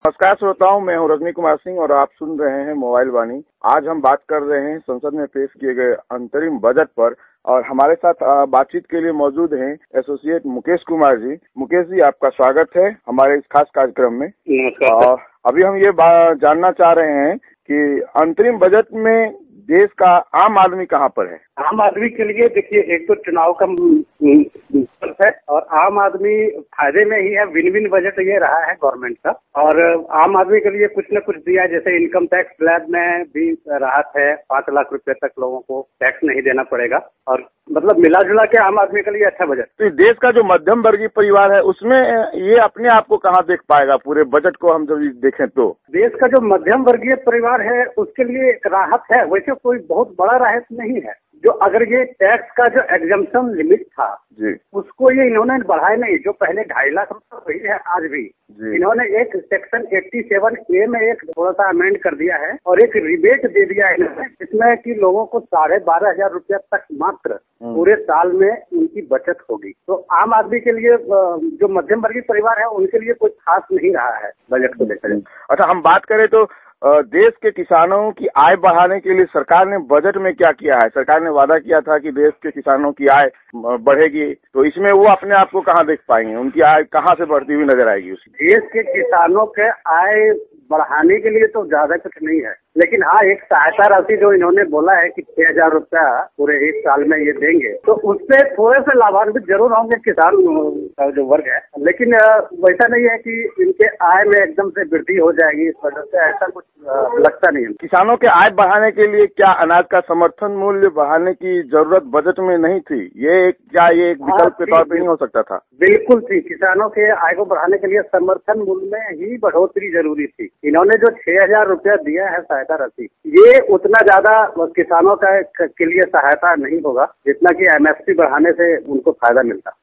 नमस्कार श्रोताओं, मैं हूं रजनी कुमार सिंह और आप सुन रहे हैं मोबाइल वाणी। आज हम बात कर रहे हैं संसद में पेश किए गए अंतरिम बजट पर और हमारे साथ बातचीत के लिए मौजूद हैं एसोसिएट मुकेश कुमार जी। मुकेश जी, आपका स्वागत है हमारे इस खास कार्यक्रम में। नमस्कार। अभी हम ये जानना चाह रहे हैं कि अंतरिम बजट में देश का आम आदमी कहाँ पर है? आम आदमी के लिए देखिए, एक तो चुनाव का है और आम आदमी फायदे में ही है। विन विन बजट ये रहा है गवर्नमेंट का और आम आदमी के लिए कुछ न कुछ दिया। जैसे इनकम टैक्स स्लैब में भी राहत है, 5 लाख रुपए तक लोगों को टैक्स नहीं देना पड़ेगा और मतलब मिला जुला के आम आदमी के लिए अच्छा बजट। तो देश का जो मध्यम वर्गीय परिवार है उसमें ये अपने आप को कहाँ देख पाएगा? पूरे बजट को हम जब देखें तो देश का जो मध्यम वर्गीय परिवार है उसके लिए एक राहत है। वैसे कोई बहुत बड़ा राहत नहीं है। जो अगर ये टैक्स का जो एग्जम्पशन लिमिट था जी, उसको ये इन्होंने बढ़ाया नहीं। जो पहले 2.5 लाख रुपए वही है आज भी। इन्होंने एक सेक्शन 87A में एक थोड़ा सा अमेंड कर दिया है और एक रिबेट दे दिया है इन्होंने, जिसमें कि लोगों को 12,500 रुपया तक मात्र पूरे साल में उनकी बचत होगी। तो आम आदमी के लिए, जो मध्यम वर्गीय परिवार है उनके लिए कुछ खास नहीं रहा है बजट को लेकर। अच्छा, हम बात करें तो देश के किसानों की आय बढ़ाने के लिए सरकार ने बजट में क्या किया है? सरकार ने वादा किया था कि देश के किसानों की आय बढ़ेगी, तो इसमें वो अपने आप को कहाँ देख पाएंगे? उनकी आय कहाँ से बढ़ती हुई नजर आएगी? देश के किसानों के आय बढ़ाने के लिए तो ज्यादा कुछ नहीं है, लेकिन हाँ, एक सहायता राशि जो इन्होंने बोला है कि 6,000 रुपया पूरे एक साल में ये देंगे, तो उससे थोड़े से लाभान्वित जरूर होंगे किसान का जो वर्ग है। लेकिन वैसा नहीं है कि इनके आय में एकदम से वृद्धि हो जाएगी इस वजह से, ऐसा कुछ लगता नहीं है। किसानों के आय बढ़ाने के लिए क्या अनाज का समर्थन मूल्य बढ़ाने की जरूरत बजट में नहीं थी? ये एक विकल्प के तौर पर नहीं हो सकता था? बिल्कुल थी। किसानों के आय को बढ़ाने के लिए समर्थन मूल्य में ही बढ़ोतरी जरूरी थी। इन्होंने जो 6,000 रुपया दिया है सहायता राशि, ये उतना ज्यादा किसानों का के लिए सहायता नहीं होगा जितना कि MSP बढ़ाने से उनको फायदा मिलता।